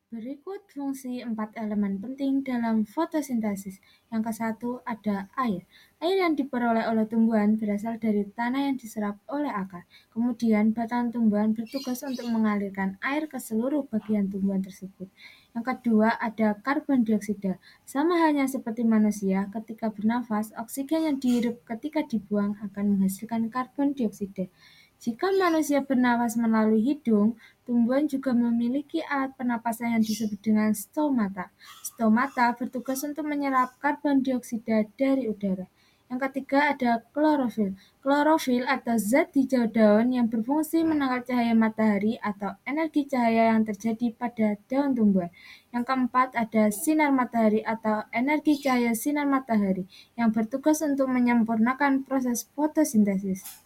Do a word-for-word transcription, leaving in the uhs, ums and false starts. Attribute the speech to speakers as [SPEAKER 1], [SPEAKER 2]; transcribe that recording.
[SPEAKER 1] Berikut fungsi empat elemen penting dalam fotosintesis. Yang ke satu ada air. Air yang diperoleh oleh tumbuhan berasal dari tanah yang diserap oleh akar. Kemudian batang tumbuhan bertugas untuk mengalirkan air ke seluruh bagian tumbuhan tersebut. Yang kedua ada karbon dioksida. Sama halnya seperti manusia, ketika bernafas, oksigen yang dihirup ketika dibuang akan menghasilkan karbon dioksida. Jika manusia bernafas melalui hidung, tumbuhan juga memiliki alat pernapasan yang disebut dengan stomata. Stomata bertugas untuk menyerap karbon dioksida dari udara. Yang ketiga ada klorofil. Klorofil atau zat hijau daun yang berfungsi menangkap cahaya matahari atau energi cahaya yang terjadi pada daun tumbuhan. Yang keempat ada sinar matahari atau energi cahaya sinar matahari yang bertugas untuk menyempurnakan proses fotosintesis.